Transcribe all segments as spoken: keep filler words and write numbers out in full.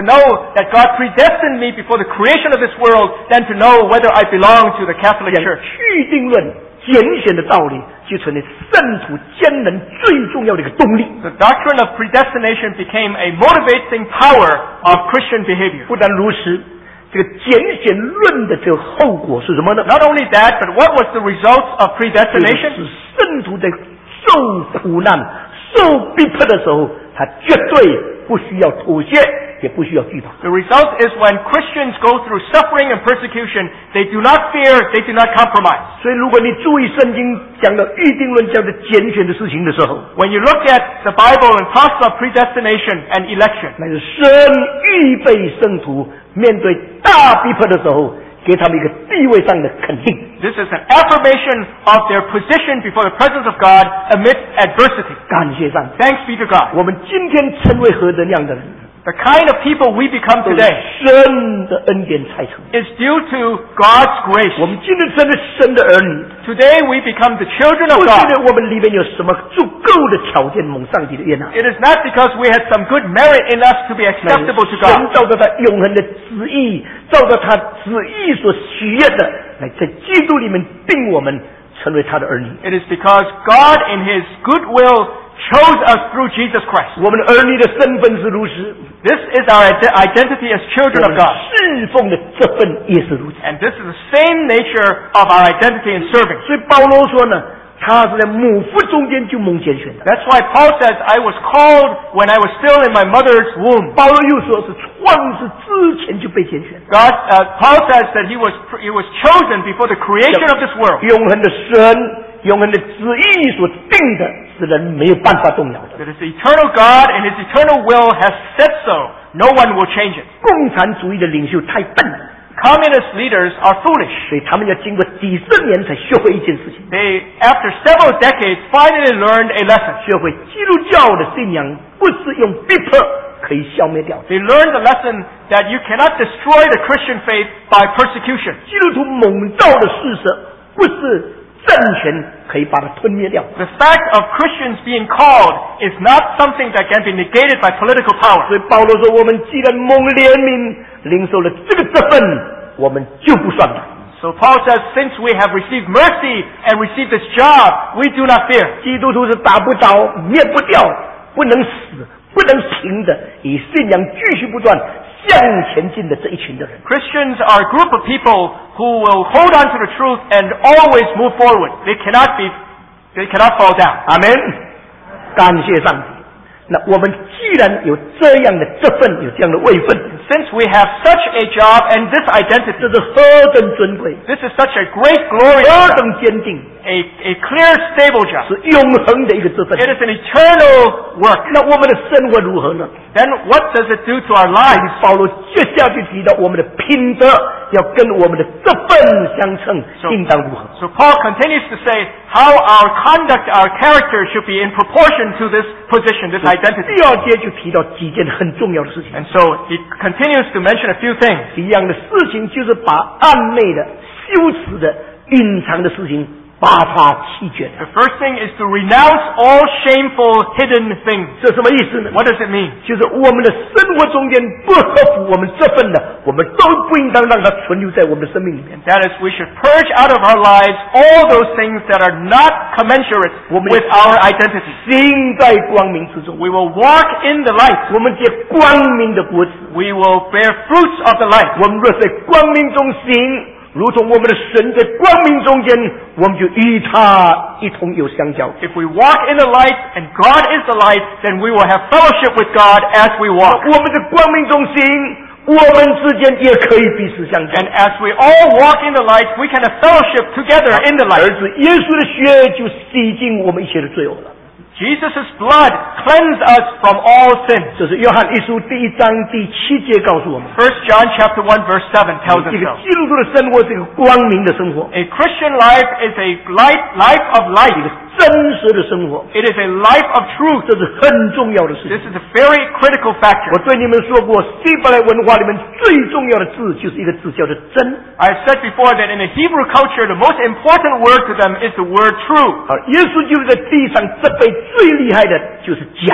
To know that God predestined me before the creation of this world than to know whether I belong to the Catholic Church. 预定论拣选的道理就成了圣徒坚韧最重要的一个动力。 The doctrine of predestination became a motivating power of Christian behavior. 不但如此，这个拣选论的这个后果是什么呢？ Not only that, but what was the result of predestination? 是圣徒在受苦难、受逼迫的时候，他绝对不需要妥协，也不需要惧怕。 The result is when Christians go through suffering and persecution, they do not fear, they do not compromise. 所以，如果你注意圣经讲的预定论、讲的拣选的事情的时候， When you look at the Bible and talks about predestination and election, 那是神预备圣徒面对大逼迫的时候，给他们一个地位上的肯定。 this is an affirmation of their position before the presence of God amidst adversity. 感谢上帝， Thanks be to God. 我们今天成为何等样的人， The kind of people we become 都是 today 神的恩典才成。 is due to God's grace. 我们今天成为神的儿女， Today we become the children of 不是 God. 因为我们里面有什么足够的条件蒙上帝的悦纳， It is not because we had some good merit in us to be acceptable to 神 God. 照着他永恒的旨意，照着他旨意所许愿的，来在基督里面定我们成为他的儿女。 It is because God in His goodwill chose us through Jesus Christ. 我们的儿女的身份是如此， This is our ide- identity as 我 children of 们 God. 侍奉的这份也是如此。 And this is the same nature of our identity in serving. 所以保罗说呢，他是在母腹中间就蒙拣选的。 That's why Paul says, I was called when I was still in my mother's womb. 保罗又说是创世之前就被拣选。 God, uh, Paul says that he was, he was chosen before the creation of this world. 永恒的神、永恒的旨意所定的，是人没有办法动摇的。 That is the eternal God and His eternal will has said so. No one will change it. 共产主义的领袖太笨了， Communist leaders are foolish. 所以他们要经过几十年才学会一件事情， They, after several decades, finally learned a lesson. 学会基督教的信仰不是用逼迫可以消灭掉的。 They learned the lesson that you cannot destroy the Christian faith by persecution. 基督徒蒙召的事实不是政权可以把它吞灭掉。 The fact of Christians being called is not something that can be negated by political power. 所以保罗说，我们既然蒙怜悯，领受了这个这份，我们就不算了。 So Paul says, since we have received mercy and received this job, we do not fear. 基督徒是打不倒、灭不掉、不能死、不能停的，以信仰继续不断向前进的这一群的人。 Christians are a group of people who will hold on to the truth and always move forward. They cannot be, they cannot fall down. 阿门，感谢上帝。那我们既然有这样的这份，有这样的位分， Since we have such a job and this 这 identity, 是何等尊贵， this is such a great, glorious 何 job, 等坚定， a, a clear, stable job. 是永恒的一个这份 It。is an eternal work. 那我们的生活如何呢？ Then what does it do to our lives? 保罗接下去提到我们的品德要跟我们的这份相称， So- 应当如何？ So Paul continues to say how our conduct, our character should be in proportion to this position, this identity. 第二节就提到几件很重要的事情。 And so he continues to mention a few things. 一样的事情就是把暗昧的、羞耻的、隐藏的事情，把它弃绝了。 The first thing is to renounce all shameful, hidden things. 这什么意思呢？ What does it mean? 就是我们的生活中间不合乎我们这份的，我们都不应当让它存留在我们的生命里面。 That is, we should purge out of our lives all those things that are not commensurate with our identity. 行在光明之中， We will walk in the light. 我们结光明的果子。 We will bear fruits of the light. 我们若在光明中行，如同我们的神在光明中间，我们就与他一同有相交。 If we walk in the light and God is the light, then we will have fellowship with God as we walk. 我们在光明中行，我们之间也可以彼此相交。 And as we all walk in the light, we can have fellowship together in the 儿 light. 子耶稣的血就洗净我们一切的罪恶了。 Jesus' blood cleansed us from all sin. 这是约翰一书第一章第七节告诉我们， First John chapter one verse seven tells us 这个 so. 基督徒的生活是一个光明的生活， A Christian life is a life, life of 一 light. 个真实的生活， It is a life of truth. 这是很重要的事 This 情。 is a very critical 我 factor. 对你们说过，希伯来文化里面最重要的字就是一个字叫做真。 I've said before that in the Hebrew culture, the most important word to them is the word true. 而耶稣就是在地上责备最厉害的就是假。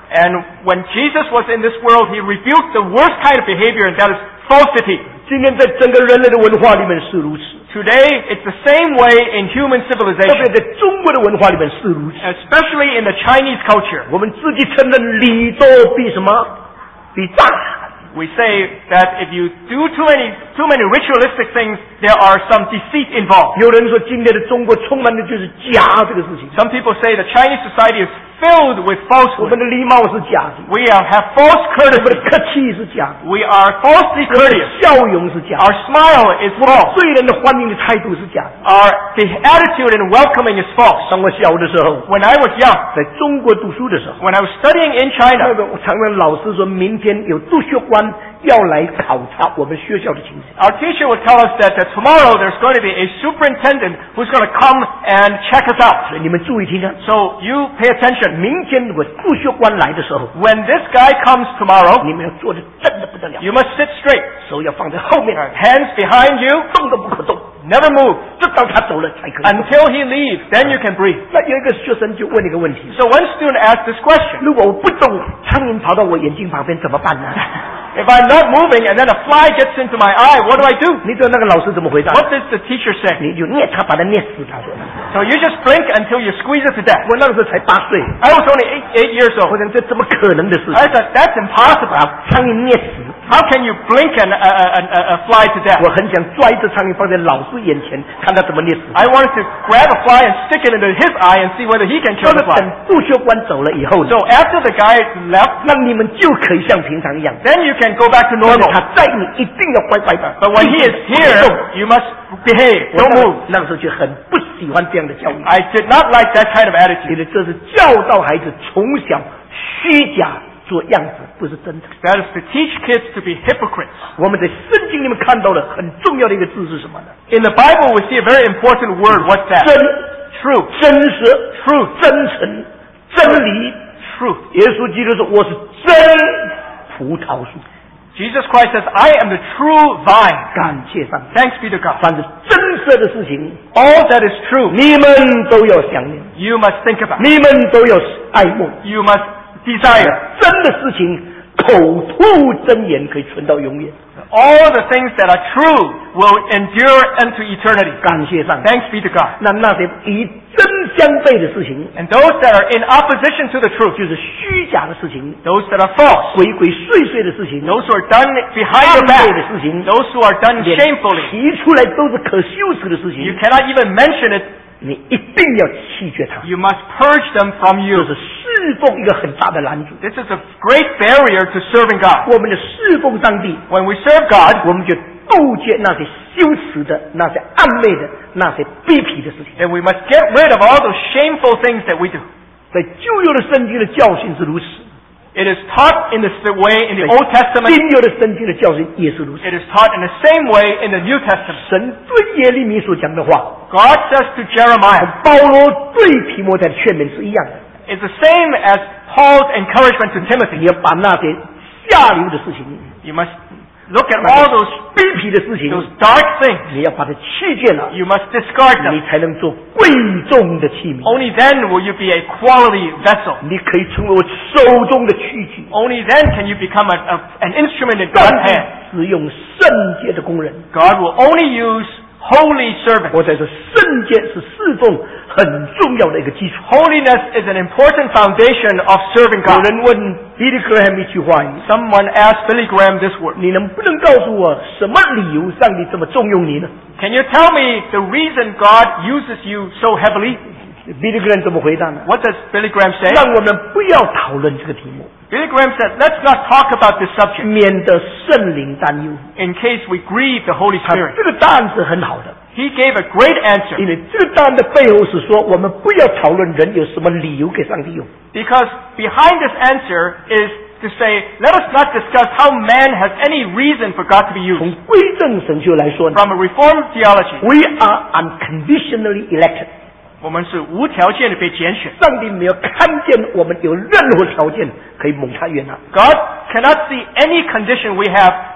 And when Jesus was in this world, he rebuked the worst kind of behavior, and that is falsity. 今天在整个人类的文化里面是如此。 Today, it's the same way in human 特别 civilization, 在中国的文化里面是如此。 especially in the Chinese culture. 我们自己承认礼多比什么？比诈。 We say that if you do too many too many ritualistic things, there are some deceit involved. 有人说今天的中国充满的就是假这个事情。 Some people say the Chinese society is filled with 我 falsehood. 们的礼貌是假的， We are, have false 我们的 courtesy. 客气是假的， We are falsely 我们的 courteous. 笑容是假 Our 的， smile is false. 对人的欢迎的态度是假的。 Our the attitude in welcoming is false. 当我小的时候， When I was young, 在中国读书的时候， when I was studying in 那 China, 个常常老师说明天有督学官要来考察我们学校的情形。 our teacher would tell us that, that tomorrow there's going to be a superintendent who's going to come and check us out. 所以你们注意听啊， So you pay attention. 明天如果督学官来的时候， When this guy comes tomorrow, 你们要坐的真的不得了， you must sit straight, 手要放在后面， hands behind you, 动都不可动， never move 直到他走了才可以。 until he leaves. Then you can breathe. 那有一个学生就问一个问题： So one student asked this question. 如果我不动，苍蝇跑到我眼睛旁边怎么办呢？ If I'm not moving and then a fly gets into my eye, what do I do? 你知道那个老师怎么回答？ What does the teacher say? 你就捏他，把他捏死他。 So you just blink until you squeeze it to death. 我那个时候才八岁， I was only eight, eight years 我 old. 想这怎么可能的事 I 情？ thought, that's impossible. 把苍蝇捏死。 How can you blink and, uh, uh, uh, uh, fly to death? 我很想抓一只苍蝇放在老师眼前，看他怎么捏死。 I wanted to grab a fly and stick it into his eye and see whether he can 到 kill 了 the 等 fly. 督学官走了以后呢， So after the guy left, 那你们就可以像平常一样。 then you can go back to 但是 normal. 他在你一定要乖乖的。 But when he is here, you must behave. 我 Don't 那 move. 那个时候就很不喜欢这样的教育， I did not like that kind of 觉 attitude. 得这是教导孩子从小虚假做样子，不是真的。 That is to teach kids to be hypocrites. 我们在圣经里面看到了很重要的一个字是什么呢？ In the Bible, we see a very important word. What's that? 真、 Truth. 真实、 Truth. 真诚、真理。 Truth. 耶稣基督说：“我是真葡萄树。 Jesus Christ says, I am the true vine. ” 感谢上帝， Thanks be to God. 凡是真实的事情， All that is true, 你们都要想念， you must think about. 你们都要爱慕。 You must desire. 真的事情，口吐真言可以存到永远。 All the things that are true will endure unto eternity. 感谢上帝。 Thanks be to God. 那那些与真相悖的事情， And those that are in opposition to the truth, 就是虚假的事情， those that are false, 鬼鬼祟祟的事情， those who are done behind 暗 your 昧 back, 的事情， those who are done 连 shamefully, 提出来都是可羞耻的事 you 情， cannot even mention it. 你一定要弃绝它。 You must purge them from 这 you. 是侍奉一个很大的拦阻。 This is a great barrier to serving God. 我们的侍奉上帝， When we serve God, 我们就杜绝那些羞耻的、那些暗昧的、那些卑鄙的事情。 then we must get rid of all those shameful things that we do. 在旧约的圣经的教训是如此， It is taught in this way in the 在 Old Testament. 新约的圣经的教训也是如此。 It is taught in the same way in the New Testament. 神对耶利米所讲的话， God says to Jeremiah, 保罗对提摩太的劝勉是一样的。 it's the same as Paul's encouragement to 你 Timothy. 要把那些下流的事情、 You must look at all those, 卑鄙的事情， those dark things. 你要把它弃绝了， You must discard 你 them. 才能做贵重的器皿。 Only then will you be a quality vessel. 你可以成为我手中的器具， Only then can you become a, a, an instrument in 上 God's 帝 hand. 使用圣洁的工人。 God will only use holy servants. 我在说，圣洁是侍奉很重要的一个基础。 Holiness is an important foundation of serving 有 God. 人问 Billy Graham 一句话： Someone asked Billy Graham this word. 你能不能告诉我什么理由上帝这么重用你呢 Can you tell me the reason God uses you so heavily? ？Billy Graham 怎么回答呢？ What does Billy Graham say? 让我们不要讨论这个题目， Billy Graham said, let's not talk about this subject 免得圣灵担忧。 in case we grieve the Holy 他 Spirit. 这个答案是很好的， He gave a great answer 因为这个答案的背后是说，我们不要讨论人有什么理由给上帝用。 because behind this answer is to say, let us not discuss how man has any reason for God to be 从 used. 归正神学来说呢 From a Reformed theology, ，We are unconditionally elected。 我们是无条件的被拣选。 上帝没有看见我们有任何条件可以蒙他悦纳， God cannot see any condition we have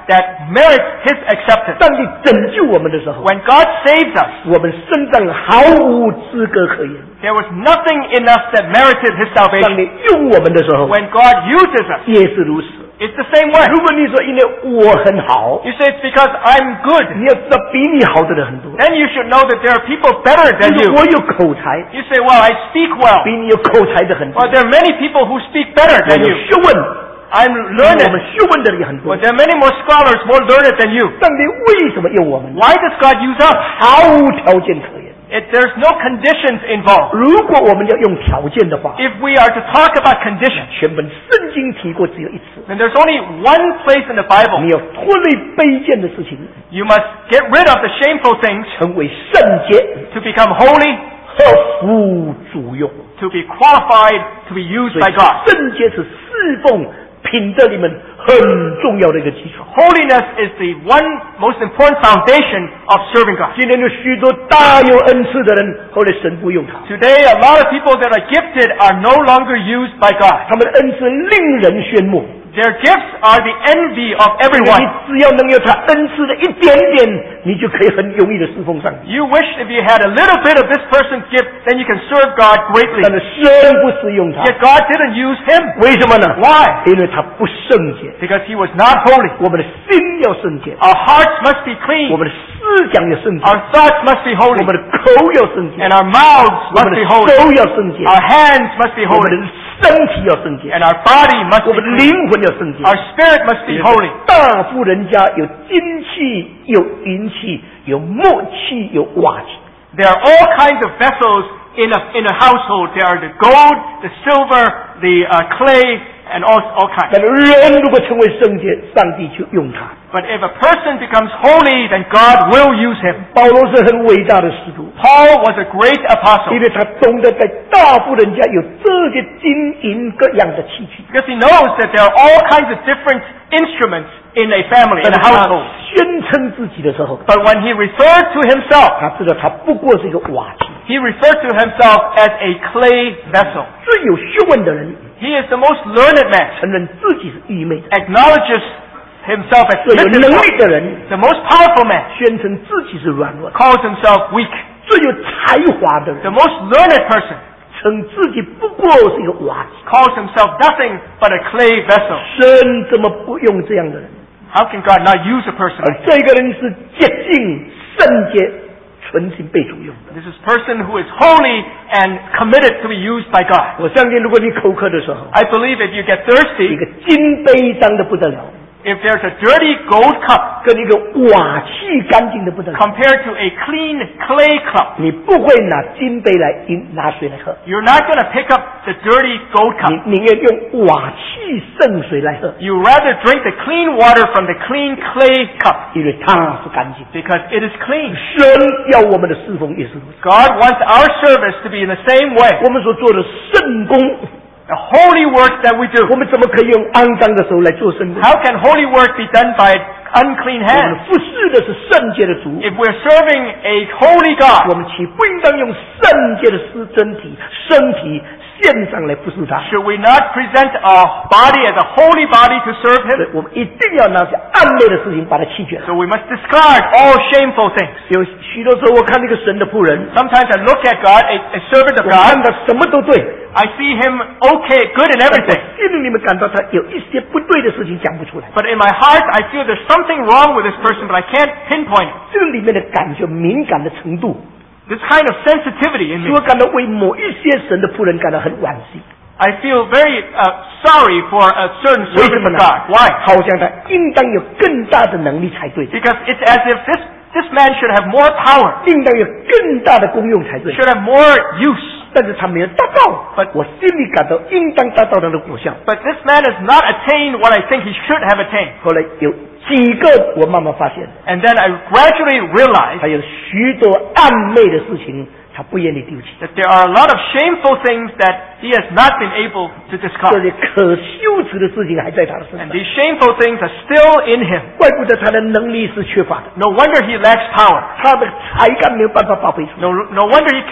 that merits His acceptance. 上帝拯救我们的时候， When God saves us, 我们身上毫无资格可言。 there was nothing in us that merited His 当 salvation. 你用我们的时候， When God uses us, 也是如此。 it's the same way. 如果你说因为我很好， You say it's because I'm good. 你要知道比你好的人很多。 Then you should know that there are people better 你 than 说 you. 我有口才， You say, well, I speak well. 比你有口才的很多。 Well, there are many people who speak better 我 than 有 you. 学问， I'm 比我 learned. 们学问的人也很多 Well,。there are many more scholars more learned than you. 上帝为什么用我们？ Why does God use us? 毫无条件可言。 It, there's no conditions involved. 如果我们要用条件的话， If we are to talk about conditions, 全本圣经提过只有一次。 then there's only one place in the Bible. 你要脱离卑贱的事情， You must get rid of the shameful things 成为圣洁， to become holy, 合乎主用。 to be qualified to be used 所 by 以 God. 圣洁是侍奉品德里面很重要的一个基础。 Holiness is the one most important foundation of serving God. 今天有许多大有恩赐的人，后来神不用他， Today, a lot of people that are gifted are no longer used by God. 他们的恩赐令人炫目。 Their gifts are the envy of 你 everyone. 只要能有他恩赐的一点点，你就可以很容易的侍奉上帝。 You wish if you had a little bit of this person's gift, then you can serve God greatly. 但是神不使用他， Yet God didn't use him. 为什么呢？ Why? 因为他不圣洁。 Because he was not holy. 我们的心要圣洁， Our hearts must be 我 clean. 们的思想要圣洁， Our thoughts must be 我 holy. 们的口要圣洁， And our mouths 我 must 们的 be holy. 手要圣洁， Our hands must be 我们 holy. 的身体要圣洁， And our body must 我 be 们的 clean. 灵魂要圣洁。 Our spirit must be holy. 大富人家有金器，有银器，有木器，有瓦器。 There are all kinds of vessels in a, in a household. There are the gold, the silver, the uh, clay, and all, all kinds. 但是人如果成为圣洁，上帝就用他。 But if a person becomes holy, then God will use him. 保罗是很伟大的使徒， Paul was a great apostle 因为他懂得在大富人家有这些金银各样的器具。 because he knows that there are all kinds of different instruments in a family, in 但 a 是他 household. 宣称自己的时候， But when he referred to himself, 他知道他不过是一个瓦器。 he referred to himself as a clay vessel. 最有学问的人 He is the most learned man, 承认自己是愚昧的， acknowledges himself as 最有 little. 能力的人 The most powerful man 宣称自己是软弱的， calls himself weak. 最有才华的 The 人 most learned person 称自己不过是一个瓦器。 calls himself nothing but a clay vessel. 神怎么不用这样的人？ How can God not use a person 而 like 这个人是洁净、圣洁、纯净被主用的。 this? This is a person who is holy and committed to be used by God. 我相信，如果你口渴的时候， I believe if you get 一 thirsty, 个金杯脏的不得了， if there's a dirty gold cup 跟一个瓦器干净的不得了， compared to a clean clay cup, 你不会拿金杯来饮拿水来喝， you're not going to pick up the dirty gold 你 cup. 宁愿用瓦器圣水来喝， You rather drink the clean water from the clean clay cup 因为它是干净。 because it is clean. 神要我们的侍奉也是如此。 God wants our service to be in the same way. 我们所做的圣工， The holy work that we 我 do. 们怎么可以用肮脏的手来做圣工？ How can holy work be done by unclean 我们 hands? 服侍的是圣洁的主， If we're serving a holy 我 God, 们岂不应当用圣洁的师身体、身体献上来服侍他？ should we not present our body as a holy body to serve 所以 Him? 我们一定要拿些暗昧的事情把它弃绝。 So we must discard all shameful things. 有许多时候，我看那个神的仆人， Sometimes I look at God, a, a servant of 我看 God, 他什么都对， I see him okay, good in 但我 everything. 心里面感到他有一些不对的事情讲不出来。 But in my heart, I feel there's something wrong with this person, but I can't pinpoint it. 这个里面的感觉敏感的程度， This kind of sensitivity in 使 me. 我感到为某一些神的仆人感到很惋惜。 I feel very uh, sorry for a certain 为什 servant 么 of 呢 God. Why? 好像他应当有更大的能力才对， Because it's as if this, this man should have more power, 应当有更大的功用才对。 should have more use. 但是他没有达到，我心里感到应当达到他的果效。 But this man has not attained what I think he should have attained. 后来有几个我慢慢发现， And then I gradually realized 还有许多暧昧的事情，他不愿意丢弃。 that there are a lot of shameful things that he has not been able to 这 discard. 些可羞耻的事情还在他的身 And 上， these shameful things are still in him. 怪不得他的能力是缺乏的， No wonder he lacks power. 他的才干没有办法发挥出来。 No, no wonder he cannot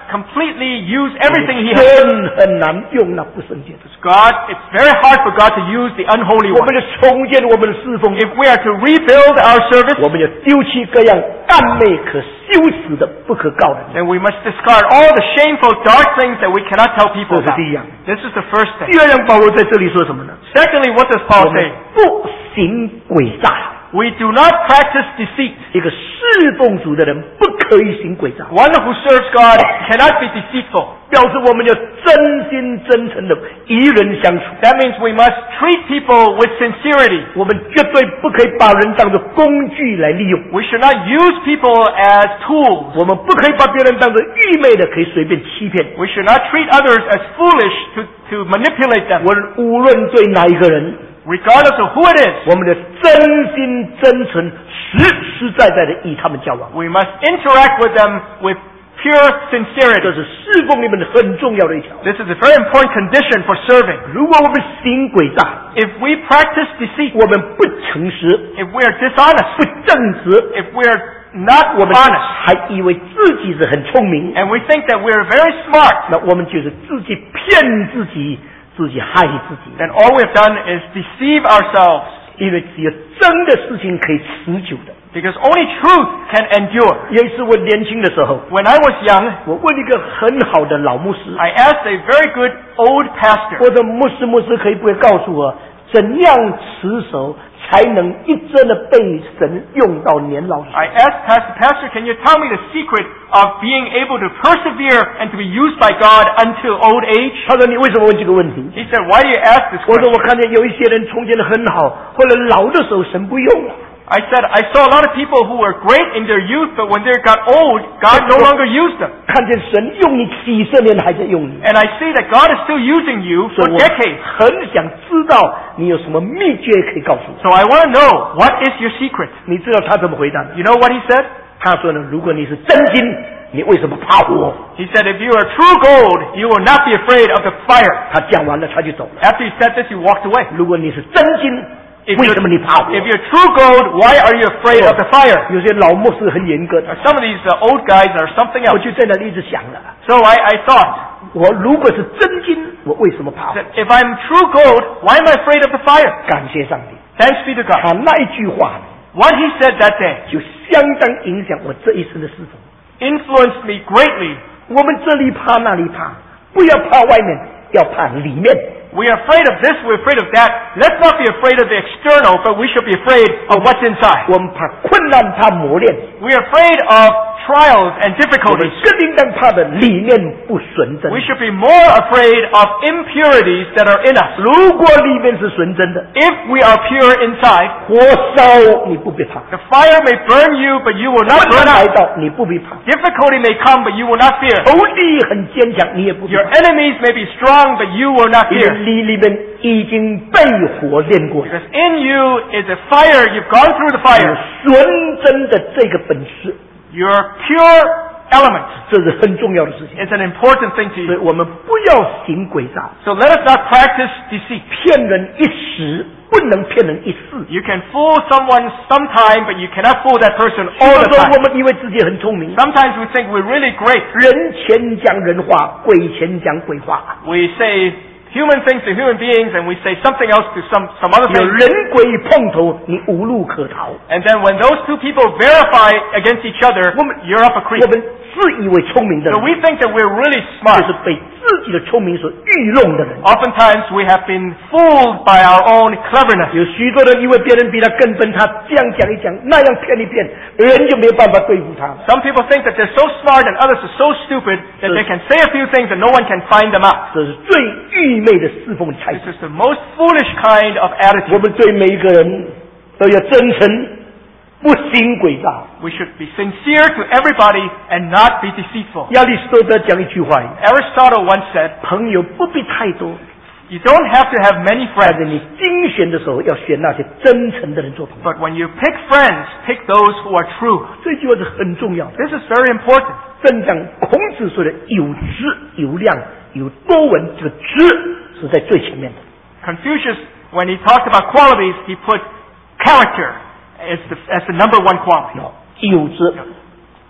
completely use everything He has. 神很难用那不圣洁的。 God, it's very hard for God to use the unholy 我 one. 们要重建我们的侍奉， If we are to rebuild our service, 我们要丢弃各样暗昧、可羞耻的、不可告的。 then we must discard all the shameful, dark things that we cannot tell people 这是 about. 第一样。 This is the first 第 thing. 二样，保罗在这里说什么呢？ Secondly, what does 我 Paul 们 say? 不行诡诈。 We do not practice deceit. 一个侍奉主的人不可以行诡诈， One who serves God cannot be deceitful. 表示我们要真心真诚的与人相处。 That means we must treat people with sincerity. 我们绝对不可以把人当作工具来利用， We should not use people as tools. 我们不可以把别人当作愚昧的，可以随便欺骗。 We should not treat others as foolish to, to manipulate them. 我们无论对哪一个人， Regardless of who it is, 我们的真心真诚、实实在在的与他们交往， we must interact with them with pure 这 sincerity. 是侍奉里面很重要的一条。 This is a very important condition for serving. 如果我们行诡诈， If we practice deceit, 我们不诚实、 if we are dishonest, 不正直， if we are not 我们 honest, 还以为自己是很聪明， and we think that we are very smart, 那我们就是自己骗自己，自己害自己。 then all we have done is deceive ourselves. 因为只有真的事情可以持久的。 Because only truth can endure. 有一次我年轻的时候， When I was young, 我问一个很好的老牧师， I asked a very good old pastor, 我说牧师牧师可以不可以告诉我，怎样持守才能一真的被神用到年老时？ I asked Pastor, Pastor, can you tell me the secret of being able to persevere and to be used by God until old age? 他说你为什么问这个问题？ He said, why do you ask this 我说 question? 我看见有一些人从前的很好，后来老的时候神不用了。 I said, I saw a lot of people who were great in their youth, but when they got old, God no longer used them. 看见神用你几十年还在用你， And I see that God is still using you 所 for 以我 decades. 很想知道你有什么秘诀可以告诉我。 So I want to know, what is your secret? 你知道他怎么回答的？ You know what he said? 他说呢，如果你是真金，你为什么怕我？ He said, if you are true gold, you will not be afraid of the fire. 他讲完了，他就走了。 After he said this, he walked away. 如果你是真金， If 为 you're, 什么你怕我？ if you're true gold, why are you afraid of the fire? 有些老牧师很严格的， Some of these uh, old guys are something 我 else. 就在那里一直想了， So I, I thought, 我如果是真金，我为什么怕我？ that if I'm true gold, why am I afraid of the fire? 感谢上帝， Thanks be to 他 God. 那一句话 What he said that day 就相当影响我这一生的侍奉。 influenced me greatly. 我们这里怕那里怕，不要怕外面，要怕里面。 We are afraid of this, we're afraid of that. Let's not be afraid of the external, but we should be afraid of what's inside. 我们怕困难，怕磨练， We are afraid of trials and 我们 difficulties. 更应当怕的里面不纯真。 We should be more afraid of impurities that are in us. 如果里面是纯真的， If we are pure inside, 火烧你不必怕， the fire may burn you, but you will not 困 burn 难来 out. 到你不必怕， Difficulty may come, but you will not fear. 仇敌很坚强，你也不必 Your 怕， enemies may be strong, but you will not 因为 fear. 你里面已经被火炼过， Because in you is a fire, you've gone through the 有 fire. 纯真的这个本事， Your pure element 这是很重要的事情。 is an important thing to 所以 you. 我们不要行诡诈， So let us not practice deceit. 骗人一时，不能骗人一世。 You can fool someone sometime, but you cannot fool that person 有 all 的 the 时候我 time. 们以为自己很聪明， Sometimes we think we're really great. 人前讲人话，鬼前讲鬼话。 We say human things to human beings, and we say something else to some, some other 有 thing. 人鬼碰头，你无路可逃。 And then when those two people verify against each other, you're up a 我 creek. 们自以为聪明的 So 人， we think that we're really 就 smart. 是被自己的聪明所愚弄的人。 Oftentimes we have been fooled by our own cleverness. 有许多人以为别人比他更笨，他这样讲一讲，那样骗一骗，人就没有办法对付他。 Some people think that they're so smart and others are so stupid that they can say a few things and no one can find them out. 这是最愚昧的侍奉态 This 度。 is the most foolish kind of 我 attitude. 们对每一个人都要真诚，不行诡诈。 We should be sincere to everybody and not be deceitful. 亚里士多德讲一句话： Aristotle once said, 朋友不必太多， you don't have to have many 但是 friends, 你精选的时候要选那些真诚的人做朋友。 but when you pick friends, pick those who are true. 这句话是很重要的。 This is very important. 正像孔子说的“有质有量有多闻”，这个质是在最前面的。 Confucius, when he talked about qualities, he put character as the, as the number one quality. 有质，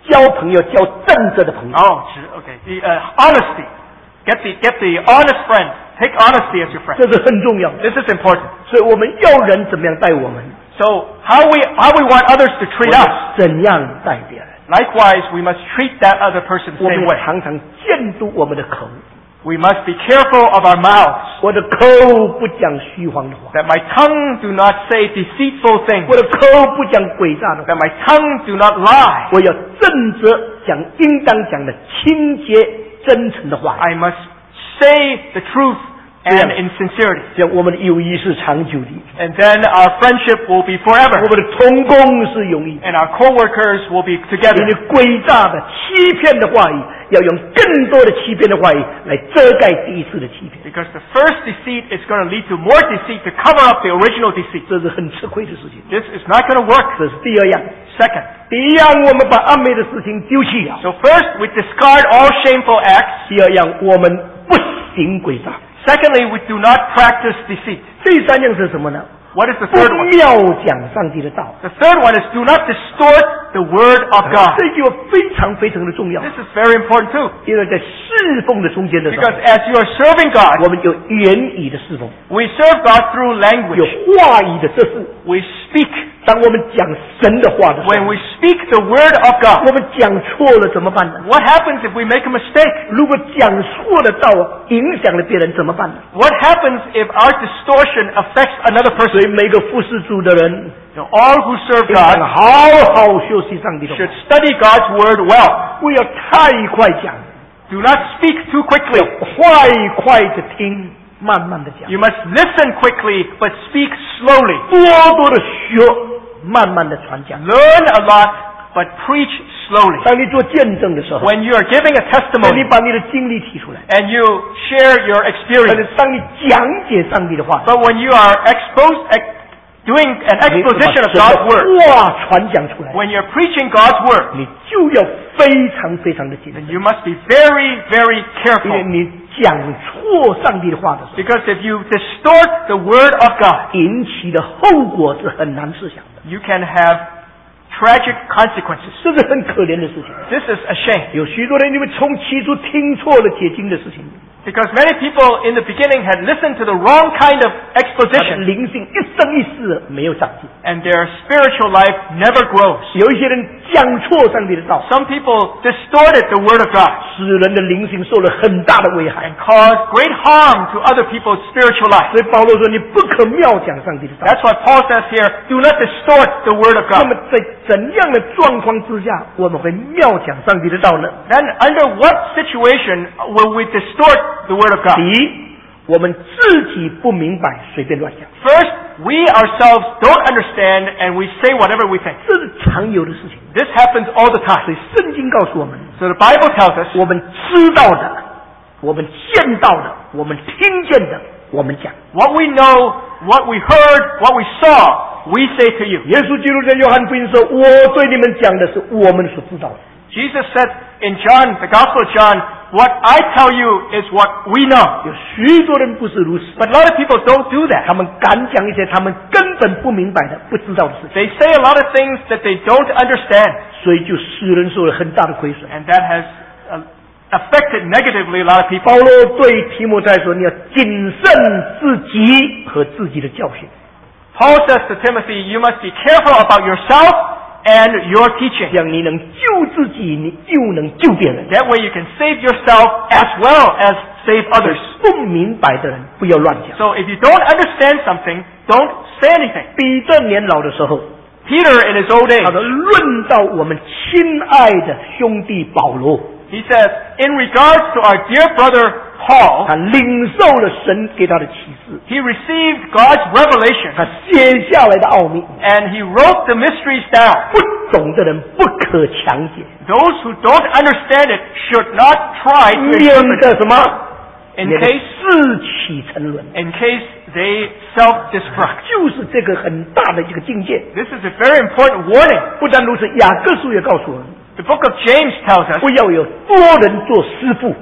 交朋友交正直的朋友。 Oh, okay. The uh, honesty. Get the get the honest friend. Take honesty as your friend. 这是很重要的。 This is important. 所以我们要人怎么样待我们， So how we how we want others to treat 我 us. 们怎样待别人。 Likewise, we must treat that other person the 我们 same 也 way. 常常监督我们的口， We must be careful of our mouths, 我的口不讲虚谎的话， that my tongue do not say deceitful things, 我的口不讲诡诈的话， that my tongue do not lie. 我要正直讲应当讲的清洁真诚的话。 I must say the truth and in sincerity. 这样我们的友谊是长久的， And then our friendship will be 我 forever. 们的同工是永义的。 And our co-workers will be 因 together. 为诡诈的、欺骗的话语，要用更多的欺骗的话语来遮盖第一次的欺骗， Because the first deceit is going to lead to more deceit to cover up the original deceit. 这是很吃亏的事情。 This is not going to work. 这是第二样。 Second. 第一样，我们把暗昧的事情丢弃了； So first, we discard all shameful acts. 第二样，我们不行诡诈； Secondly, we do not practice deceit. 第三样是什么呢？ What is the 不 third one? 妙讲上帝的道。 The third one is do not distort the word of God. 这句话非常非常的重要， This is very important too. 因为在侍奉的中间的时候 Because，as you are serving 我 God, 们有言语的侍奉， we serve God through 有 language. 话语的这事。 We speak. 当我们讲神的话的时 When 候， we speak the word of 我 God, 们讲错了怎么办呢？ what happens if we make a mistake? 如果讲错了道影响了别人怎么办呢？ What happens if our distortion affects another 所 person? 以每个服侍主的人 So all who serve 应当 God 好好学习上帝的话 should，study God's word well. 不要太快讲， Do not speak too 要 quickly. 快快的听，慢慢的讲， You must listen quickly, but speak slowly. 多多的学，慢慢的传讲。 Learn a lot, but preach slowly. 当你做见证的时候， When you are giving a 当你 testimony 把你的经历提出来， and you share your 而 experience, 且当你讲解上帝的话， but when you are exposed, ex- doing an 你把 exposition of 神 God's 的 word, 话传讲出来， when you're preaching God's word, 你就要非常非常的谨 then 慎， you must be very, very 因为 careful. 你讲错上帝的话的时候， Because if you distort the word of God, 引起的后果是很难设想的， you can have tragic consequences. 这是很可怜的事情。 This is a shame. 有许多人因为从起初听错了解经的事情， Because many people in the beginning had listened to the wrong kind of 他的 exposition, 灵性一生一世没有长进。 and their spiritual life never grows. 有一些人讲错上帝的道， Some people distorted the word of God 使人的灵性受了很大的危害。 and caused great harm to other people's spiritual life. 所以保罗说：“你不可妙讲上帝的道。” That's what Paul says here. Do not distort the word of 那 God. 么在怎样的状况之下，我们会妙讲上帝的道呢？ Then under what situation will we distort the word of 第 God? 一，我们自己不明白，随便乱讲， First, we ourselves don't understand and we say whatever we think. 这是常有的事情。 This happens all the 所 time. 以圣经告诉我们， So the Bible tells us 我们知道的，我们见到的，我们听见的，我们讲。 what we know, what we heard, what we saw, we say to you. 耶稣基督在约翰福音说：“我对你们讲的是我们所知道的。” Jesus said in John, the Gospel of John, what I tell you is what we know. 有许多人不是如此， But a lot of people don't do 他 that. 们敢讲一些他们根本不明白的、不知道的事情， They say a lot of things that they don't understand, 所以就使人受了很大的亏损。 and that has uh, affected negatively a lot of people. 保罗对提摩太说：“你要谨慎自己和自己的教训。” Paul says to Timothy, you must be careful about yourself and your teaching. 这样你能救自己，你又能救别人。 That way you can save yourself as well as save others. 不明白的人不要乱讲。 So if you don't understand something, don't say anything. 彼得年老的时候， Peter in his old 他说 age, 论到我们亲爱的兄弟保罗， he says, in regards to our dear brother Paul, 他领受了神给他的启示， he received God's revelation 他写下来的奥秘， and he wrote the mysteries down. 不懂的人不可强解， Those who don't understand it should not try to 免 interpret 得 it 什么？ in 免得 case, 自起沉沦。 in case they self-destruct. 就是这个很大的一个境界。 This is a very important warning. 不但如此，雅各书也告诉我们， The book of James tells us 不要有多人做师傅，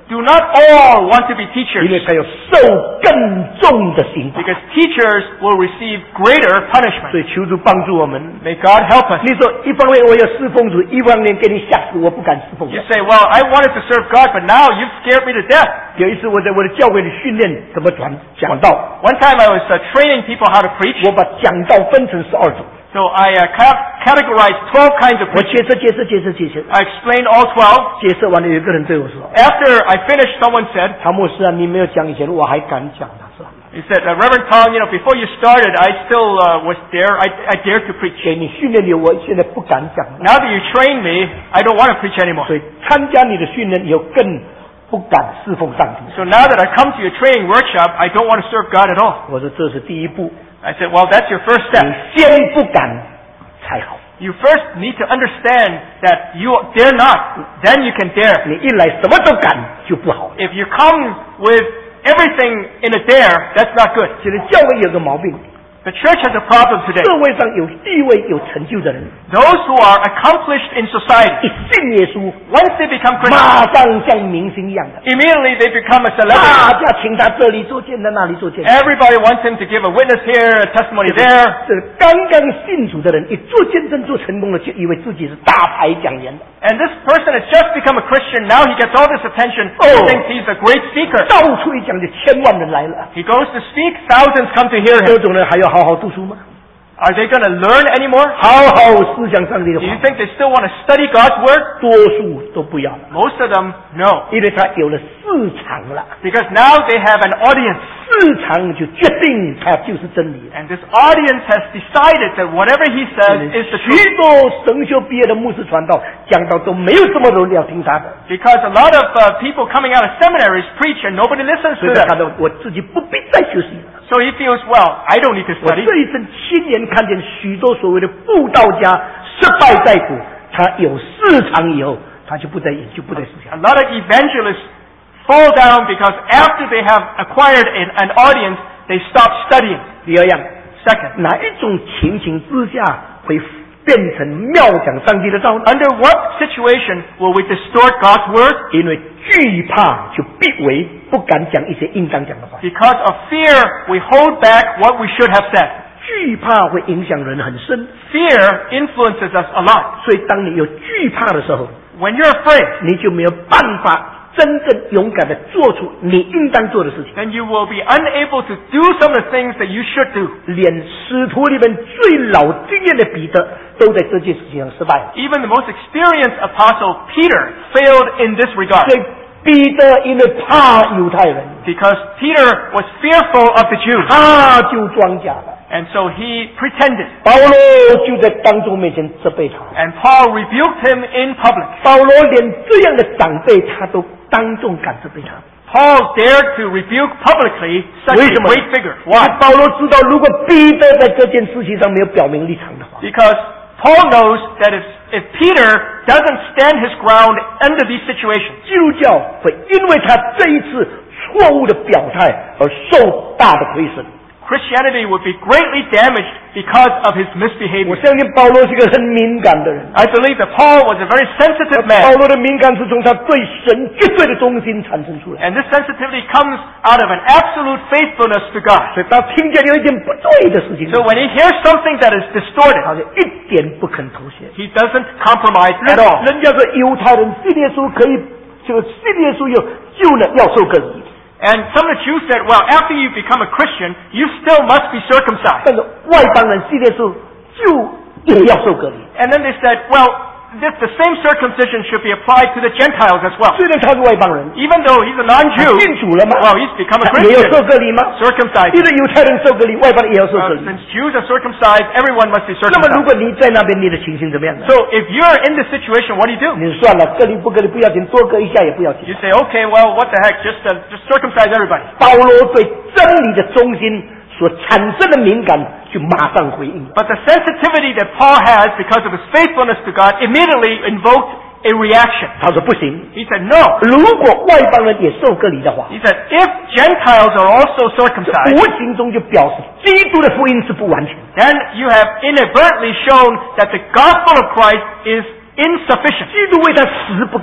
do not all want to be 因 teachers 为他有受更重的刑罚。 because teachers will receive greater 所 punishment. 以求主帮助我们。 May God help us. 你说一方面我要侍奉主，一方面给你吓死我不敢侍奉主 You。say, well, I wanted to serve God, but now you've scared me to death. 有一次我在我的教会里训练怎么传讲道， One time I was uh, training people how to preach, 我把讲道分成十二种， so I uh, ca- categorized twelve kinds of 我 preaching. 解释解释解释解释， I explained all twelve. 解释完了，有一个人对我说 After I finished, someone said,：“ 唐牧师啊，你没有讲以前，我还敢讲的是吧？ he said, uh, Reverend Tong, you know, before you started, I still uh, was there. I, I dared to preach. 给你训练你，我现在不敢讲了。 Now that you trained me, I don't want to preach anymore. 所以参加你的训练以后，更不敢侍奉上帝。 So now that I come to your training workshop, I don't want to serve God at all. 我说这是第一步， I said, well, that's your first 你 step. 先不敢才好。 You first need to understand that you dare not, then you can dare. 你一来什么都敢就不好了。 If you come with everything in a dare, that's not good. 现在教会有个毛病， The church has a problem today. 社会上有地位、有成就的人， Those who are accomplished in 一 society, 信耶稣， once they become 马 Christians, 上像明星一样的， immediately they become a 大 celebrity. 家请他这里做见证，那里做见证。 Everybody wants him to give a witness here, a testimony there. 这刚刚信主的人，一做见证做成功了，就以为自己是大牌讲员的， And this person has just become a Christian. Now he gets all this attention. Oh. He thinks he's a great speaker. 到处一讲就千万人来了。 He goes to speak, thousands come to hear 这 him. 种人还要好好读书吗？ Are they going to learn anymore? 好好思想上帝的 Do you 话， think they still want to study God's Word? 多数都不要了， Most of them, no. 因为他有了市场了， Because now they have an audience. 市场就决定他就是真理了。 And this audience has decided that whatever he says is the 许 truth. 多神修毕业的牧师传道讲道都没有这么多人要听他的， Because a lot of uh, people coming out of seminaries preach and nobody listens 所 to 以他 them. 看到我自己不必再学习了。 So he feels, well, I don't need to 我 study. 这一生亲眼看见许多所谓的布道家失败在骨，他有市场以后，他就不再研究，不再思想 A。lot of evangelists fall down because after they have acquired an, an audience, they stop studying. 第二样， Second, 哪一种情形之下会变成妙讲上帝的道呢？ under what situation will we distort God's Word? 因为惧怕就必为不敢讲一些应当讲的话， Because of fear, we hold back what we should have said. 惧怕会影响人很深， Fear influences us a lot. 所以当你有惧怕的时候， When you're afraid, 你就没有办法真正勇敢的做出你应当做的事情。 then you will be unable to do some of the things that you should do. 连使徒里面最老经验的彼得都在这件事情上失败了。 Even the most experienced apostle, Peter, failed in this regard. 所以彼得因为怕犹太人， Because Peter was fearful of the Jews. 他就装假了。 And so he pretended. 保罗就在当众面前责备他， And Paul rebuked him in public. 保罗连这样的长辈他都当众敢责备他。 Paul dared to rebuke publicly such 为 a 什么？ great figure. 因为 Why? 保罗知道，如果彼得在这件事情上没有表明立场的话， Because Paul knows that if, if Peter doesn't stand his ground under these situations, 基督教会因为他这一次错误的表态而受大的亏损。 Christianity would be greatly damaged because of his 我 misbehavior. 相信保罗是个很敏感的人， I believe that Paul was a very sensitive 保 man. 罗的敏感是从他对神绝对的忠心产生出来。 And this sensitivity comes out of an absolute faithfulness to God. 所以他听见有一件不对的事情， So when he hears something that is 他 distorted, 就一点不肯妥协。 he doesn't compromise 人 at all. 人家说犹太人信耶稣可以，这个信耶稣有救了要受割礼， And some of the Jews said, well, after you become a Christian, you still must be circumcised. 但是外邦人信耶稣就也要受割礼。 And then they said, well, this, the same circumcision should be applied to the Gentiles as well. 虽然他是外邦人， Even though he's a 他 non-Jew, 信主了吗？ well, he's become a 他也要 Christian. 受割礼吗？ Circumcised. 因为犹太人受割礼，外邦人也要受 Well, 割礼。 since Jews are circumcised, everyone must be 那么如 circumcised. 果你在那边，你的情形怎么样呢？ So if you're in this situation, what do you do? 你算了，割礼不割礼不要紧，多割一下也不要紧。 You say, okay, well, what the heck, just, uh, just circumcise everybody. 保罗对真理的忠心所产生的敏感，就马上回应了。 But the sensitivity that Paul has because of his faithfulness to God immediately invoked a reaction. 他说不行， He said, no. 如果外邦人也受割礼的话， He said, if Gentiles are also 这 circumcised, 无形中就表示基督的福音是不完全的。 then you have inadvertently shown that the gospel of Christ is insufficient. 基督为他死不够，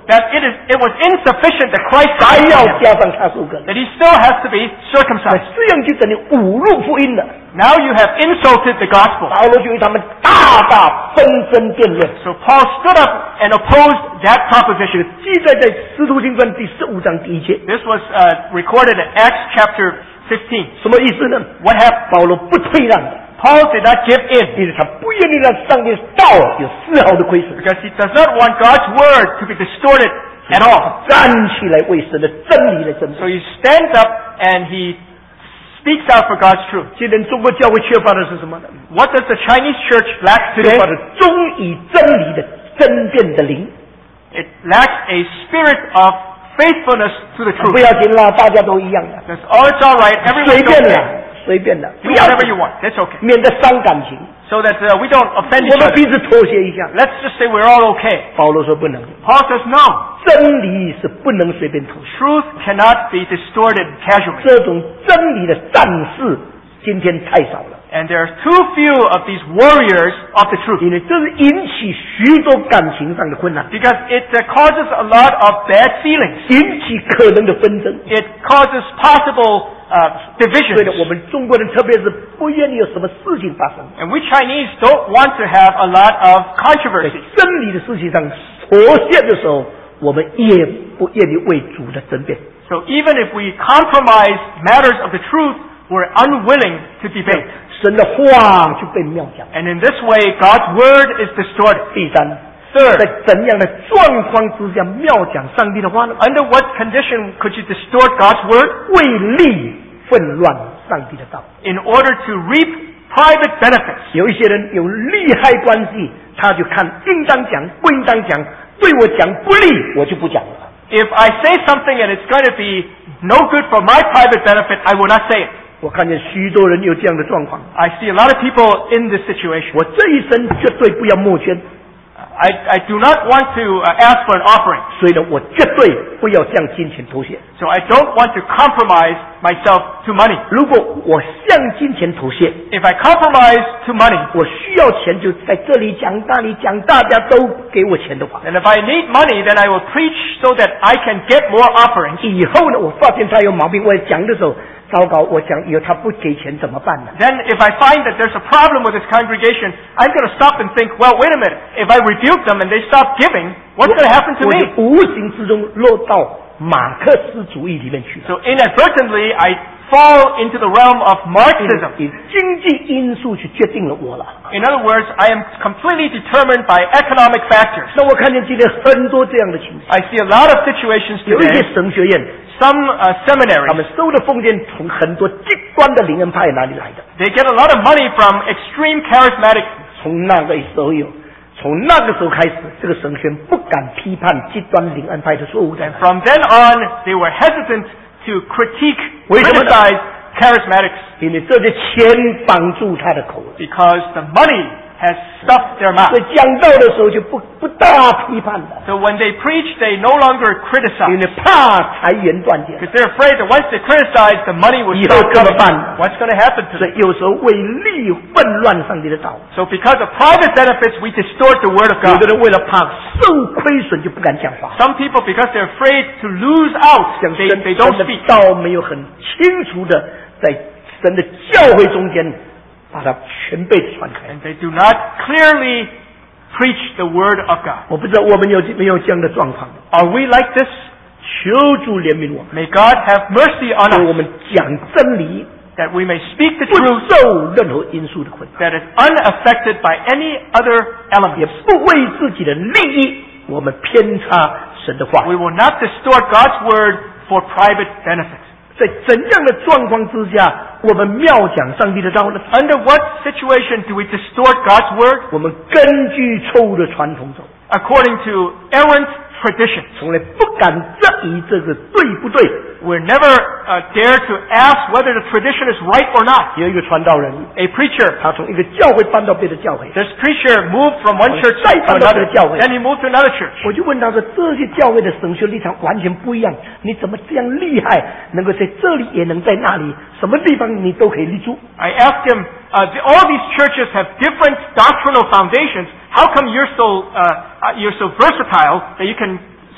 that it is it was insufficient that Christ 还 died 要 for him, 加上他受割礼。 that he still has to be 那 circumcised. 这样就等于侮辱福音了。 Now you have insulted the gospel. 保罗就与他们大大纷争辩论。 So Paul stood up and opposed that proposition. 记载在《使徒行传》第十五章第一节。 This was uh, recorded in Acts chapter fifteen. 什么意思呢？ What happened? 保罗不退让的， Paul did not give in 因为他不愿意让上帝的道有丝毫的亏损。 because he does not want God's word to be distorted at all. 站起来为神的真理来争 So 辩。 he stands up and he speaks out for God's truth. 今天中国教会缺乏的是什么呢？ What does the Chinese church lack 缺 today? 乏的忠以真理的争辩的灵。 It lacks a spirit of faithfulness to the 不 truth. 要紧啦，大家都一样的， That's all it's all right. 随 Everyone's 便 okay. 的，随便的， Do 不要 whatever you want. That's okay. 免得伤感情。 So that uh, we don't offend 我 each 们 other. 彼此妥协一下。 Let's just say we're all okay. 保罗说不能， Paul says no. 真理是不能随便妥协。 Truth cannot be distorted casually. 这种真理的战士今天太少了， And there are too few of these warriors of the truth. 因为这是引起许多感情上的困难， Because it uh, causes a lot of bad feelings. 引起可能的纷争。 It causes possible uh, 所以呢，我 divisions. 们中国人特别是不愿意有什么事情发生， And we Chinese don't want to have a lot of 在 controversy. 真理的事情上妥协的时候，我们也不愿意为主的争辩。 So even if we compromise matters of the truth, we're unwilling to debate. 神的话就被谬讲。 And in this way, God's word is distorted. 第三， Third, 在怎样的状况之下谬讲上帝的话呢？ under what condition could you distort God's word? 为利混乱上帝的道。 In order to reap private benefits. 有一些人有利害关系，他就看应当讲不应当讲，对我讲不利，我就不讲了。 If I say something and it's going to be no good for my private benefit, I will not say it. 我看见许多人有这样的状况。 I see a lot of people in this situation. 我这一生绝对不要募捐， I, I do not want to uh, ask for an offering. 所以呢，我绝对不要向金钱妥协。 So I don't want to compromise myself to money. 如果我向金钱妥协， If I compromise to money, 我需要钱就在这里讲那里讲，大家都给我钱的话， and if I need money, then I will preach so that I can get more offerings. 以后呢，我发现他有毛病，我讲的时候，糟糕，我讲以后他不给钱怎么办呢？ Then if I find that there's a problem with this congregation, I'm going to stop and think, well, wait a minute. If I rebuke them and they stop giving, what's going to happen to 我 me? 就无形之中落到马克思主义里面去了。 So inadvertently, I fall into the realm of Marxism. 以经济因素去决定了我了。 In other words, I am completely determined by economic factors. 那我看见今天很多这样的情形， I see a lot of situations 有一些 today. 神学院， Some uh, 他 seminaries, 们收的奉献从很多极端的灵恩派哪里来的？ they get a lot of money from extreme charismatic. 从那个时候有，从那个时候开始，这个神学院不敢批判极端灵恩派的错误在 And 哪里。 from then on, they were hesitant to critique, 为什么呢？ criticize charismatics 因为这些钱绑住他的口了， because the money has stuffed their 所 mouth. 以讲道的时候就不不大批判了， So when they preach, they no longer 因 criticize 为怕财源断绝。 because they're afraid that once they criticize, the money will 以后 stop 怎么 coming. 办？ What's going to happen to 所 them? 以有时候为利混乱上帝的道， So because of private benefits, we distort the word of 有 God. 的人为了怕受亏损就不敢讲话， Some people, because they're afraid to lose out, 讲 they, 神 they don't 神的 speak. 道没有很清楚的在神的教会中间把它全被传开。 And they do not clearly preach the word of God. 我不知道我们有没有这样的状况， Are we like this? 求主怜悯我们， May God have mercy on 所以我 us 们讲真理， that we may speak the 不 truth 受任何因素的困扰， that is unaffected by any other 也 elements. 不为自己的利益，我们偏差神的话 We。will not distort God's word for private benefit. 在怎样的状况之下，我们妙讲上帝的道呢？ Under what situation do we distort God's word? 我们根据错误的传统走， According to errant traditions. 从来不敢质疑这个对不对。 We're never uh, dare to ask whether the tradition is right or not. 有一个传道人， A preacher, 他从一个教会搬到别的教会， this preacher moved from one church to 再搬到别 another. 的教会， Then he moved to another church. 我就问他说：“这些教会的神学立场完全不一样，你怎么这样厉害，能够在这里也能在那里，什么地方你都可以立足？” I asked him, uh, the, all these churches have different doctrinal foundations. How come you're so uh, uh, you're so versatile that you can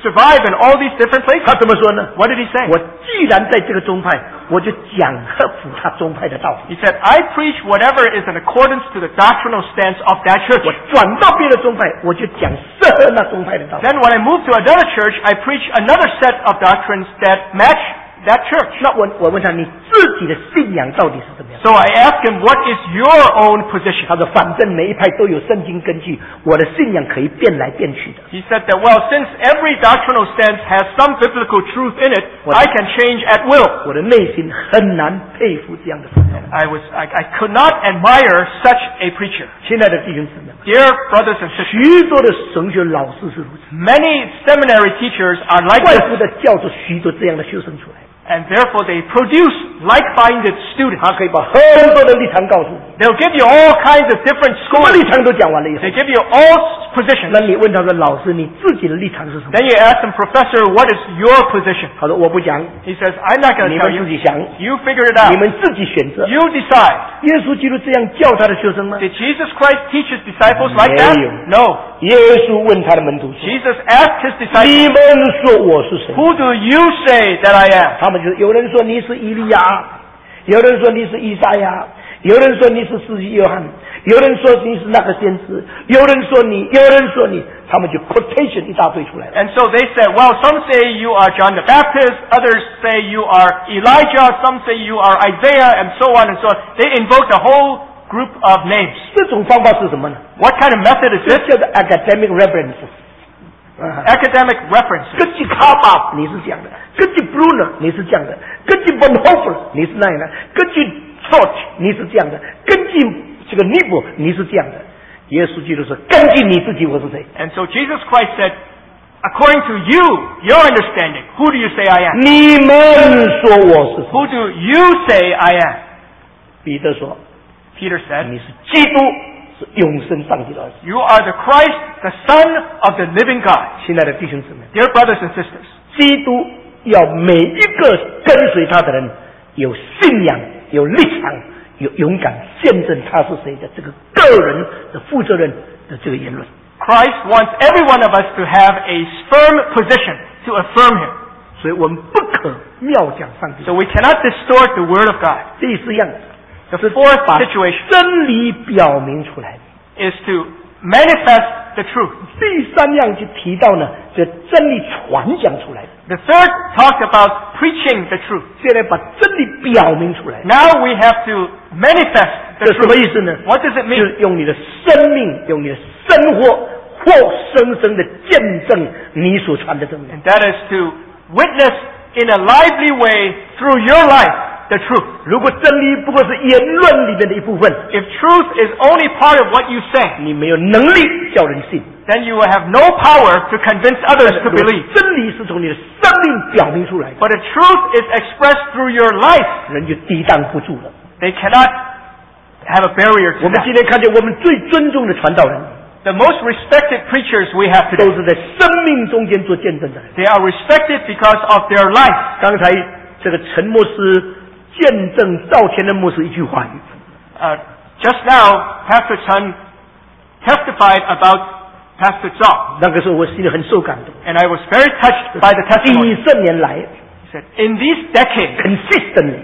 survive in all these different places. 他怎么说呢？ What did he say? 我既然在这个宗派，我就讲合乎他宗派的道理。 He said, I preach whatever is in accordance to the doctrinal stance of that church. 我转到别的宗派，我就讲适合那宗派的道理。 Then when I move to another church, I preach another set of doctrines that match that church. 那我我问他，你自己的信仰到底是怎么样？ So I asked him, what is your own position? 他说，反正每一派都有圣经根据，我的信仰可以变来变去的。 He said that, well, since every doctrinal stance has some biblical truth in it, What? I can change at will. 我的内心很难佩服这样的传道人。 I was, I, I could not admire such a preacher. 亲爱的弟兄姊妹们， Dear brothers and sisters, 许多的神学老师是如此， many seminary teachers are like 怪 this, 不得教出许多这样的学生出来。 and therefore they produce like-minded students. 他可以把很多的立场告诉你， They'll give you all kinds of different 什么 schools. 立场都讲完了以后 They，give you all positions. 那你问他说，老师你自己的立场是什么？ Then you ask them, Professor, what is your position? 他说我不讲， He says, I'm not going 你 to tell 们自 you. 己想， You figure it out. 你们自己选择。 You decide. 耶稣基督这样教他的学生吗？ Did Jesus Christ teach his disciples like that? No. No. 耶稣问他的门徒说 Jesus asked his：“ 你 disciples, 们说我是谁？” Who do you say that I am? 他们就有人说你是以利亚，有人说你是以赛亚，有人说你是施洗约翰，有人说你是那个先知，有人说你，有人说你，他们就 quotation 一大堆出来了。 And so they said, well, some say you are John the Baptist, others say you are Elijah, some say you are Isaiah, and so on and so on. They invoked a whole group of names. 这种方法是什么呢？ What kind of method is 这 this? 叫做 academic references。啊 Academic references. 根据卡巴你是这样的，根据 Bruner 你是这样的，根据 Bonhoeffer 你是那样的，根据 Trout 你是这样的，根据这个尼布你是这样的。耶稣基督说：“根据你自己，我是谁？ And so Jesus Christ said, according to you, your understanding, who do you say I am? 你们说我是谁 Who do you say I am?？” 彼得说 Peter：“ said, 你是基督，是永生上帝的儿子。 You are the Christ, the Son of the living God. ” 亲爱的弟兄姊妹， Dear brothers and sisters, 基督要每一个跟随他的人有信仰、有立场、有勇敢见证他是谁的这个个人的负责任的这个言论。 Christ wants every one of us to have a firm position to affirm Him. 所以我们不可妙讲上帝。 So we cannot distort the Word of God. 第四样， The fourth 把 situation 真理表明出来。 is to manifest the truth. 第三样就提到呢，这真理传讲出来。 The third talked about preaching the truth. 现在把真理表明出来， Now we have to manifest 这 the 什么 truth. 意思呢？ What does it 就 mean? 是用你的生命，用你的生活，活生生的见证你所传的真理。 And that is to witness in a lively way through your life the truth. 如果真理不过是言论里面的一部分， If truth is only part of what you say, 你没有能力叫人信。 then you will have no power to convince others to 如果 believe. 真理是从你的生命表明出来的， But if truth is expressed through your life, 人就抵挡不住了。 they cannot have a barrier 我 to 们 that. 今天看见我们最尊重的传道人， The most respected preachers we have 都 today, 是在生命中间做见证的人。 they are respected because of their life. 刚才这个陈牧师见证赵前任牧师一句话语， Uh, just now, Pastor Chen testified about Pastor Zhao, 那个时候我心里很受感动。 and I was very touched by the 几 testimony. 十年来 He said, in these decades, ，consistently，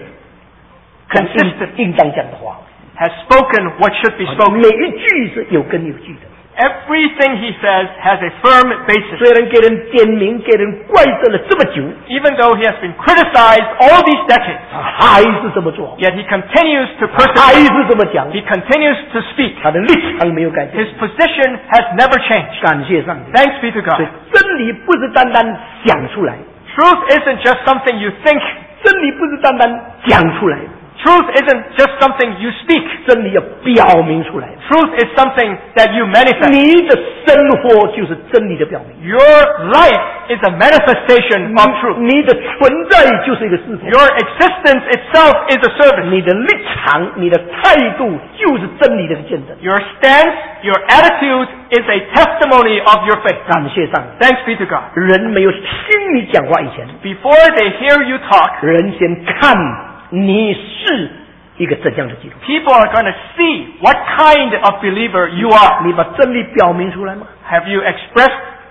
consistent 应当讲的话， has spoken what should be 每 spoken. 一句是有根有据的。 Everything he says has a firm basis. 虽然给人点名、给人怪罪了这么久， Even though he has been criticized all these decades, 他还是这么做， yet he continues to 还 persevere. 是这么讲， He continues to speak. 他的立场没有改变 His。position has never changed. 感谢上帝。 Thanks be to 所以 God. 真理不是单单讲出来， Truth isn't just something you think. 真理不是单单讲出来， Truth isn't just something you speak. 真理要表明出来。 Truth is something that you manifest. 你的生活就是真理的表明， Your life is a manifestation of truth. 你的存在就是一个侍奉， Your existence itself is a service. 你的立场、你的态度就是真理的见证。 Your stance, your attitude is a testimony of your faith. 感谢上帝， Thanks be to God. 人没有听你讲话以前， Before they hear you talk, 人先看你是一个怎样的基督徒。 people are going to see what kind of believer you are. 你把真理表明出来吗？ Have you expressed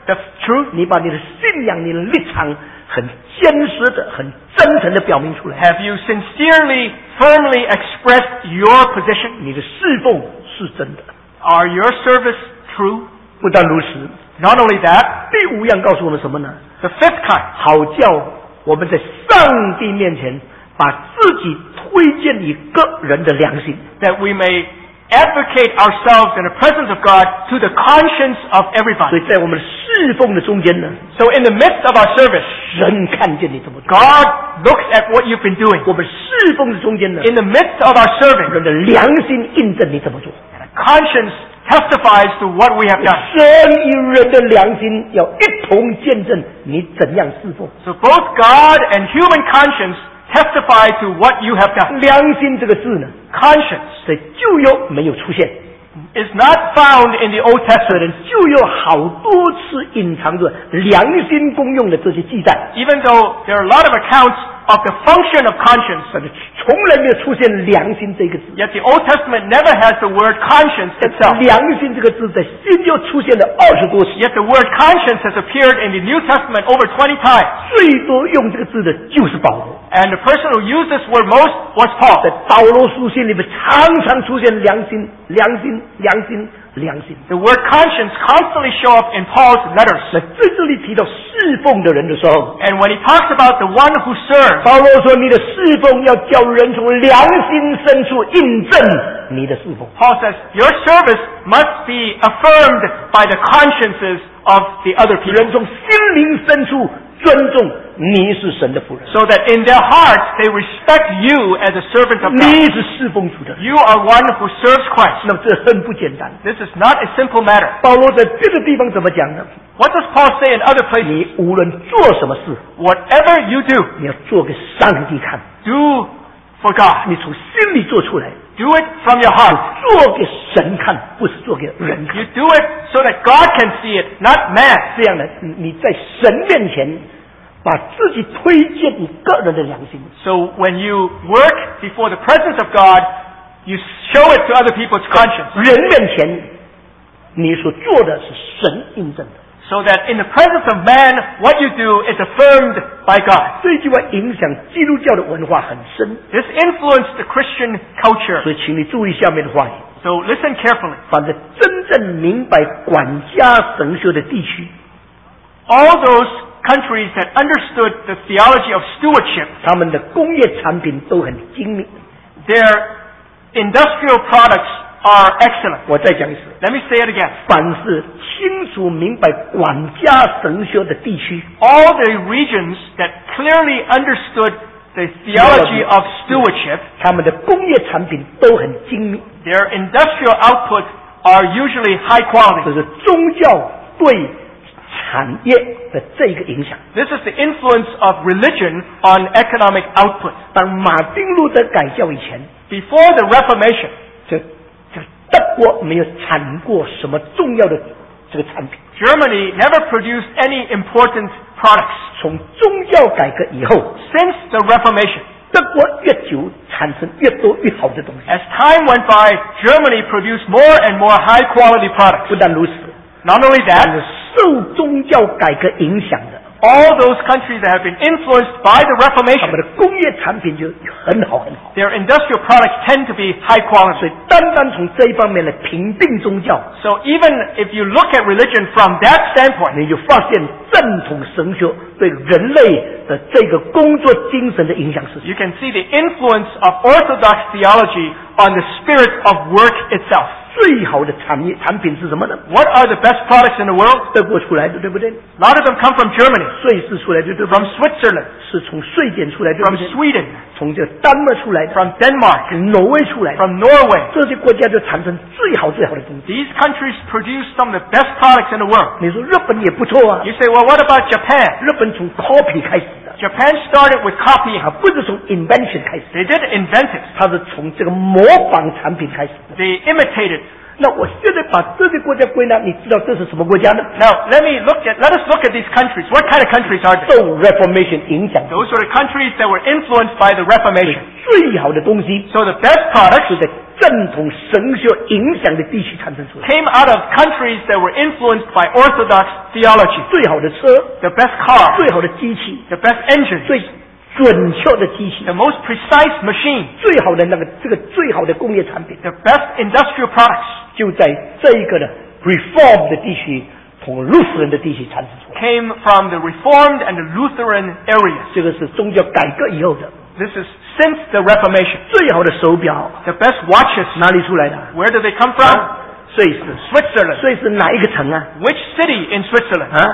the truth? 你把你的信仰、你的立场很坚实的、很真诚的表明出来。 Have you sincerely, firmly expressed your position? 你的侍奉是真的。 Are your service true? 不但如此， Not only that, 第五样告诉我们什么呢？ the fifth kind, 好叫我们在上帝面前把自己推荐于个人的良心。 that we may advocate ourselves in the presence of God to the conscience of 所 everybody. 以在我们侍奉的中间呢， So in the midst of our service, 神看见你这么做。 God looks at what you've been doing. 我们侍奉的中间呢， In the midst of our serving, 人的良心印证你怎么做。 conscience testifies to what we have done. 神与人的良心要一同见证你怎样侍奉。 So both God and human conscience testify to what you have done. 良心这个字呢， Conscience 在旧约没有出现， is not found in the Old 虽 Testament, 然旧约好多次隐藏着良心公用的这些记载， even though there are a lot of accounts of the function of conscience. 但是从来没有出现良心这个字。 Yet the Old Testament never has the word conscience itself. 良心这个字在新约出现了二十多次， Yet the word conscience has appeared in the New Testament over twenty times. 最多用这个字的就是保罗。 And the person who used this word most was Paul. 在保罗书信里面常常出现良心、良心、良心、良心。 The word conscience constantly show up in Paul's 那 letters. 在这里提到侍奉的人的时候， And when he talks about the one who serves, 保罗说：“你的侍奉要叫人从良心深处印证你的侍奉。 Paul says, your service must be affirmed by the consciences of the other people. 人从心灵深处尊重你是神的仆人， So that in their hearts they respect you as a servant of 你 God. 是侍奉主的人。 You are one who serves Christ. 那么这很不简单。 This is not a simple matter. 保罗在这个地方怎么讲呢？ What does Paul say in other places? 你无论做什么事， Whatever you do, 你要做给上帝看， do for God. 你从心里做出来， Do it from your heart. 做给神看，不是做给人看 You。do it so that God can see it, not man. 这样呢，你你在神面前把自己推荐你个人的良心。 So when you work before the presence of God, you show it to other people's conscience. 人面前，你所做的是神印证的。 So that in the presence of man, what you do is affirmed by God. 这句话影响基督教的文化很深， This influenced the Christian culture. 所以请你注意下面的话语。 So listen carefully. 反正真正明白管家神学的地区， All those countries that understood the theology of stewardship, 他们的工业产品都很精密。 their industrial products are excellent. 我再讲一次， Let me say it again. 凡是清楚明白管家神学的地区， All the regions that clearly understood the theology of stewardship, 他们的工业产品都很精密。 their industrial output are usually high 这 quality. 是宗教对产业的这个影响。 This is the influence of religion on economic output. 当马丁路德改教以前， Before the Reformation, 这这德国没有产过什么重要的这个产品。 Germany never produced any important products. 从宗教改革以后， Since the Reformation, 德国越久产生越多越好的东西。 as time went by, Germany produced more and more high quality 不 products. 但如此， Not only 但 that, 是受宗教改革影响的， all those countries that have been influenced by the 他们 Reformation, 的工业产品就很好很好。 their industrial products tend to be high 所 quality. 以单单从这一方面来评定宗教， So even if you look at religion from that standpoint, 你就发现正统神学对人类的这个工作精神的影响是什么？ you can see the influence of Orthodox theology on the spirit of work itself. 最好的产业产品是什么呢？ What are the best products in the world? 德国出来的，对不对？ A lot of them come from Germany, 瑞士出来的，对不 from 对？ Switzerland, 是从瑞典出来的，对不 from 对？ Sweden, 从这丹麦出来的， from Denmark, 挪威出来的， from Norway. 这些国家就产生最好最好的东西。 These countries produce some of the best products in the world. 你说日本也不错啊， You say, well, what about Japan? 日本从 copy 开始的， Japan started with copying. 啊，不是从 invention 开始， They did invent it. 它是从这个模仿产品开始的。 They imitated. 那我现在把这些国家归纳，你知道这是什么国家呢？ Now, let me look at, let us look at these countries. What kind of countries are they? 受 Reformation 影响的， Those were the countries that were influenced by the Reformation. 最好的东西 So the best products 是在正统神学影响的地区产生出来。 came out of countries that were influenced by Orthodox theology, 最好的车， the best car, 最好的机器， the best engine, 最准确的机器 the，most precise machine, 最好的那个这个最好的工业产品， the best industrial products 就在这一个的 Reform 的地区从路斯人的地区产生出来。 came from the Reformed and the Lutheran areas. 这个是宗教改革以后的 This is since the Reformation. 最好的手表， The best watches, 哪里出来的？ where do they come from? 瑞士。 Switzerland. 瑞士哪一个城啊？ Which city in Switzerland? 啊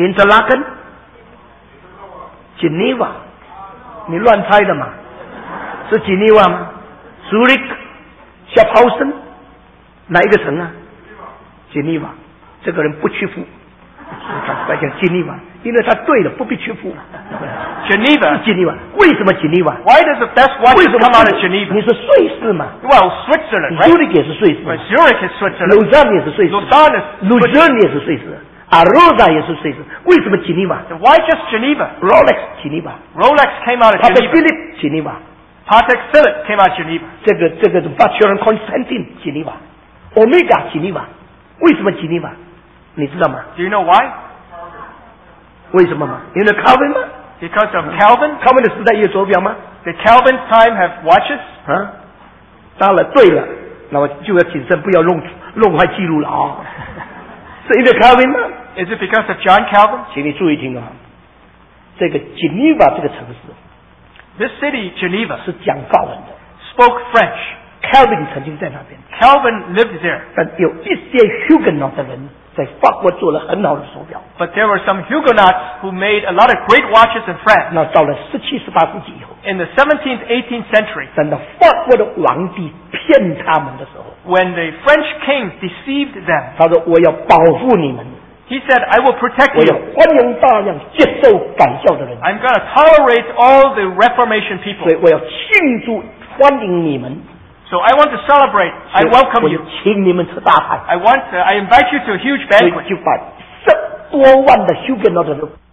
，Interlaken、Geneva， 你乱猜的嘛？是 Geneva 吗 ？Zurich、Schaffhausen， 哪一个城啊 ？Geneva， 这个人不屈服。来讲 Geneva， 因为他对了，不必屈服。 Geneva. 是 Geneva， 为什么 Geneva？ Why does the best 为 watches 什么 come out of Geneva? 你是瑞士嘛 Well, Switzerland, right? ？Zurich 也是瑞士 But Zurich is Switzerland. ，Lausanne 也是瑞士 Lausanne is ，Lucerne 也是瑞士 ，Arosa 也是瑞士。为什么 Geneva？ Why just Geneva? Rolex Geneva， Rolex came out of Patek Geneva. Philippe Geneva， Patek Philippe came out of Geneva. 这个这个 Vacheron Constantin Geneva，Omega Geneva， 为什么 Geneva？ 你知道吗？ Do you know why? 为什么吗？因为 Calvin 吗 Because of Calvin? ？Calvin 的时代也有手表吗？ Did Calvin's time have watches? 啊，当然对了，那么就要谨慎，不要弄弄坏记录了啊。是因为 Calvin 吗？ Is it because of John Calvin? 请你注意听啊，这个 Geneva 这个城市 This city, Geneva, 是讲法文的 spoke French. ，Calvin 曾经在那边， Calvin lived there. 但有一些 Huguenot 的人在法国做了很好的手表。 But there were some Huguenots who made a lot of great watches in France. 那到了十七、十八世纪以后， In the seventeenth, eighteenth century, 等到法国的皇帝骗他们的时候， when the French king deceived them, 他说：“我要保护你们， he said, I will protect 我要 you. 欢迎大量接受改教的人， I'm going to tolerate all the Reformation people. 所以我要庆祝欢迎你们。 So I want to celebrate. I 所以 welcome 我 you. 请你们吃大餐。 I want to, I invite you to a huge 所以 banquet. 就把十多万的 Huguenot 的